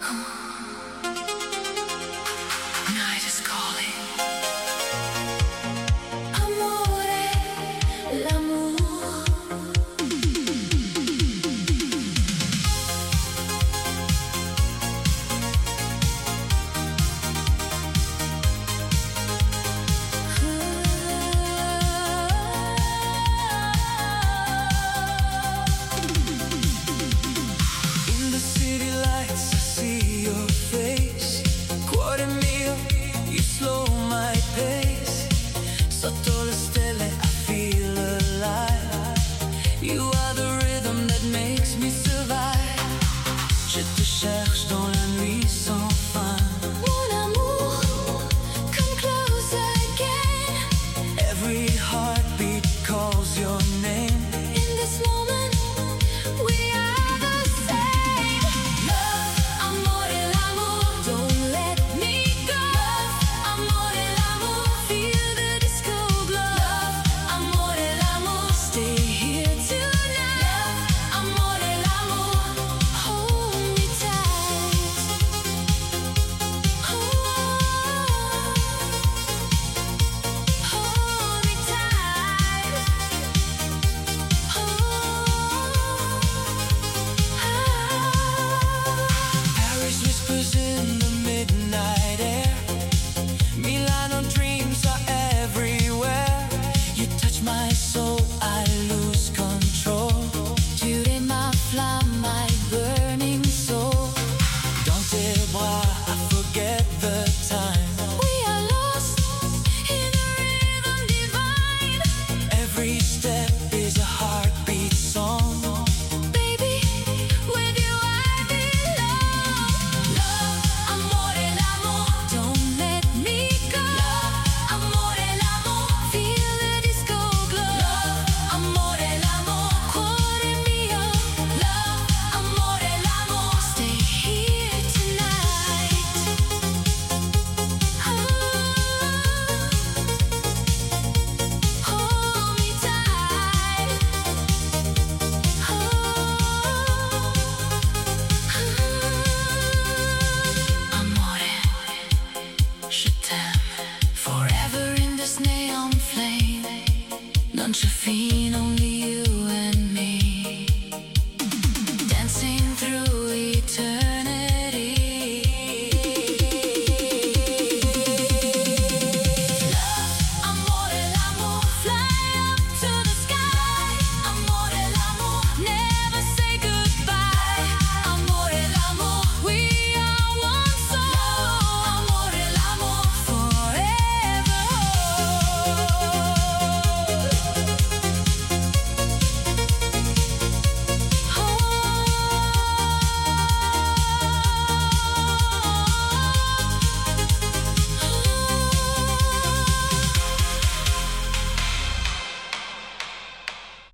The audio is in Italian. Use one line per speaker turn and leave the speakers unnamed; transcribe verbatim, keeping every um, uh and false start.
Night is calling. Amore, l'amour. In the city lights I see your face. Cuore mio, you slow my pace. Sotto le stelle I feel alive. You are the rhythm that makes me survive. Je te cherche dans la nuit sans fin.